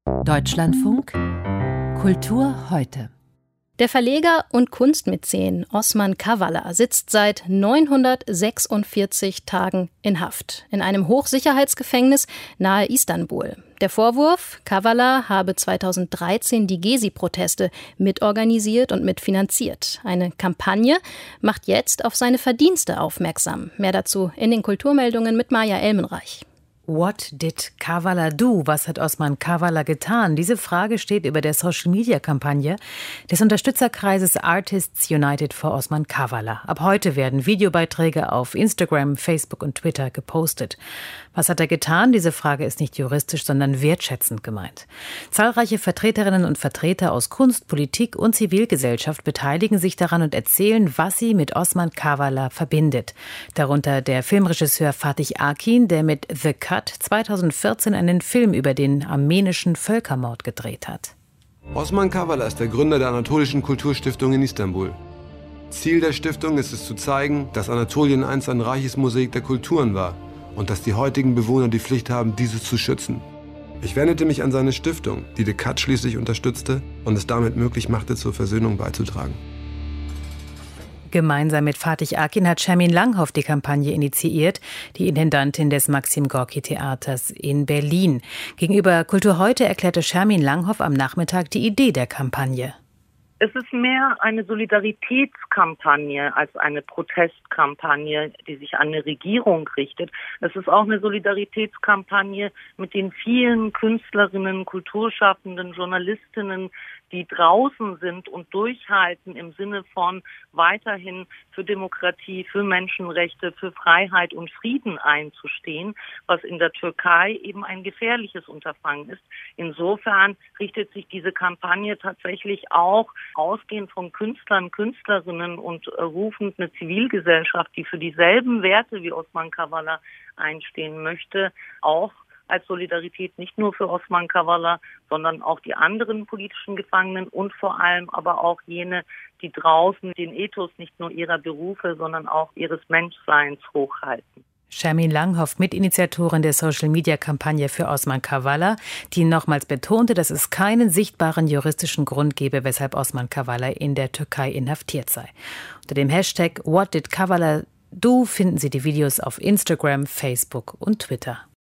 Deutschlandfunk Kultur heute. Der Verleger und Kunstmäzen Osman Kavala sitzt seit 946 Tagen in Haft in einem Hochsicherheitsgefängnis nahe Istanbul. Der Vorwurf, Kavala habe 2013 die Gezi-Proteste mitorganisiert und mitfinanziert. Eine Kampagne macht jetzt auf seine Verdienste aufmerksam. Mehr dazu in den Kulturmeldungen mit Maja Elmenreich. What did Kavala do? Was hat Osman Kavala getan? Diese Frage steht über der Social-Media-Kampagne des Unterstützerkreises Artists United for Osman Kavala. Ab heute werden Videobeiträge auf Instagram, Facebook und Twitter gepostet. Was hat er getan? Diese Frage ist nicht juristisch, sondern wertschätzend gemeint. Zahlreiche Vertreterinnen und Vertreter aus Kunst, Politik und Zivilgesellschaft beteiligen sich daran und erzählen, was sie mit Osman Kavala verbindet. Darunter der Filmregisseur Fatih Akin, der mit The Cut 2014 einen Film über den armenischen Völkermord gedreht hat. Osman Kavala ist der Gründer der Anatolischen Kulturstiftung in Istanbul. Ziel der Stiftung ist es zu zeigen, dass Anatolien einst ein reiches Mosaik der Kulturen war und dass die heutigen Bewohner die Pflicht haben, dieses zu schützen. Ich wendete mich an seine Stiftung, die The Cut schließlich unterstützte und es damit möglich machte, zur Versöhnung beizutragen. Gemeinsam mit Fatih Akin hat Shermin Langhoff die Kampagne initiiert, die Intendantin des Maxim-Gorki-Theaters in Berlin. Gegenüber Kultur heute erklärte Shermin Langhoff am Nachmittag die Idee der Kampagne. Es ist mehr eine Solidaritätskampagne als eine Protestkampagne, die sich an eine Regierung richtet. Es ist auch eine Solidaritätskampagne mit den vielen Künstlerinnen, Kulturschaffenden, Journalistinnen, die draußen sind und durchhalten im Sinne von weiterhin für Demokratie, für Menschenrechte, für Freiheit und Frieden einzustehen, was in der Türkei eben ein gefährliches Unterfangen ist. Insofern richtet sich diese Kampagne tatsächlich auch ausgehend von Künstlern, Künstlerinnen und rufend eine Zivilgesellschaft, die für dieselben Werte wie Osman Kavala einstehen möchte, auch als Solidarität nicht nur für Osman Kavala, sondern auch die anderen politischen Gefangenen und vor allem aber auch jene, die draußen den Ethos nicht nur ihrer Berufe, sondern auch ihres Menschseins hochhalten. Shermin Langhoff, Mitinitiatorin der Social-Media-Kampagne für Osman Kavala, die nochmals betonte, dass es keinen sichtbaren juristischen Grund gebe, weshalb Osman Kavala in der Türkei inhaftiert sei. Unter dem Hashtag What did Kavala do finden Sie die Videos auf Instagram, Facebook und Twitter.